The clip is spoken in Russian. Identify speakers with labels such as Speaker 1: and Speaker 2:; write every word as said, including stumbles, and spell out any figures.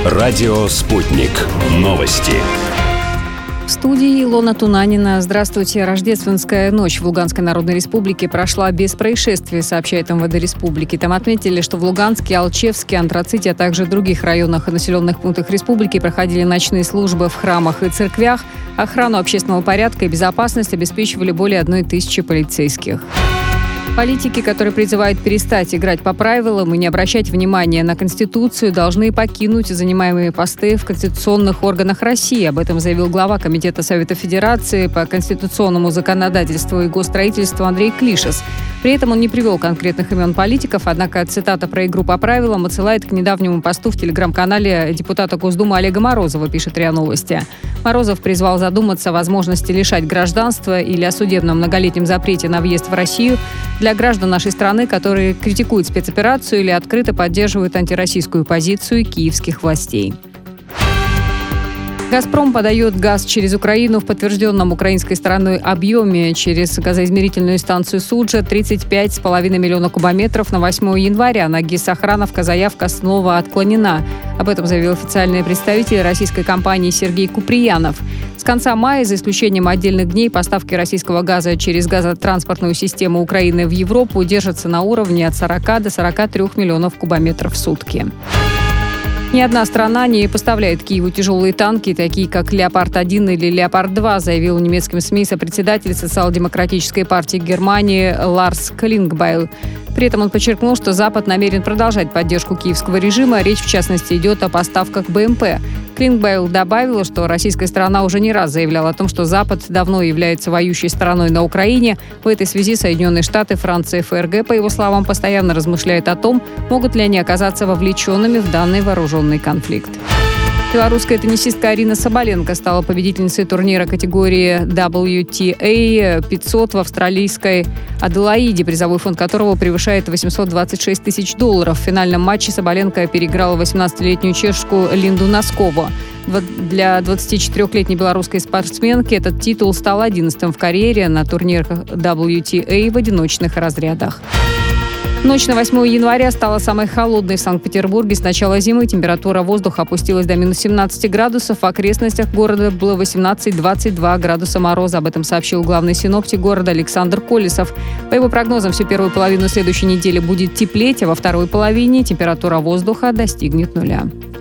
Speaker 1: Радио «Спутник». Новости.
Speaker 2: В студии Илона Тунанина. Здравствуйте. Рождественская ночь в Луганской Народной Республике прошла без происшествий, сообщает эм вэ дэ республики. Там отметили, что в Луганске, Алчевске, Антраците, а также других районах и населенных пунктах республики проходили ночные службы в храмах и церквях. Охрану общественного порядка и безопасность обеспечивали более одной тысячи полицейских. Политики, которые призывают перестать играть по правилам и не обращать внимания на Конституцию, должны покинуть занимаемые посты в конституционных органах России. Об этом заявил глава Комитета Совета Федерации по конституционному законодательству и госстроительству Андрей Клишес. При этом он не привел конкретных имен политиков, однако цитата про игру по правилам отсылает к недавнему посту в телеграм-канале депутата Госдумы Олега Морозова, пишет РИА Новости. Морозов призвал задуматься о возможности лишать гражданства или о судебном многолетнем запрете на въезд в Россию для граждан нашей страны, которые критикуют спецоперацию или открыто поддерживают антироссийскую позицию киевских властей. «Газпром» подает газ через Украину в подтвержденном украинской стороной объеме через газоизмерительную станцию «Суджа» тридцать пять с половиной миллионов кубометров на восьмое января. На ГИС-Сохрановка заявка снова отклонена. Об этом заявил официальный представитель российской компании Сергей Куприянов. С конца мая, за исключением отдельных дней, поставки российского газа через газотранспортную систему Украины в Европу держатся на уровне от сорока до сорока трёх миллионов кубометров в сутки. Ни одна страна не поставляет Киеву тяжелые танки, такие как «Леопард-один» или «Леопард-два», заявил немецким СМИ сопредседатель социал-демократической партии Германии Ларс Клингбайл. При этом он подчеркнул, что Запад намерен продолжать поддержку киевского режима. Речь, в частности, идет о поставках бэ эм пэ. Клингбайл добавил, что российская сторона уже не раз заявляла о том, что Запад давно является воюющей стороной на Украине. В этой связи Соединенные Штаты, Франция и эф эр гэ, по его словам, постоянно размышляют о том, могут ли они оказаться вовлеченными в данный вооруженный конфликт. Белорусская теннисистка Арина Соболенко стала победительницей турнира категории дабл ю ти эй пятьсот в австралийской Аделаиде, призовой фонд которого превышает восемьсот двадцать шесть тысяч долларов. В финальном матче Соболенко переиграла восемнадцатилетнюю чешку Линду Носкову. Для двадцатичетырёхлетней белорусской спортсменки этот титул стал одиннадцатым в карьере на турнирах дабл ю ти эй в одиночных разрядах. Ночь на восьмое января стала самой холодной в Санкт-Петербурге с начала зимы. Температура воздуха опустилась до минус семнадцати градусов. В окрестностях города было восемнадцать-двадцать два градуса мороза. Об этом сообщил главный синоптик города Александр Колесов. По его прогнозам, всю первую половину следующей недели будет теплеть, а во второй половине температура воздуха достигнет нуля.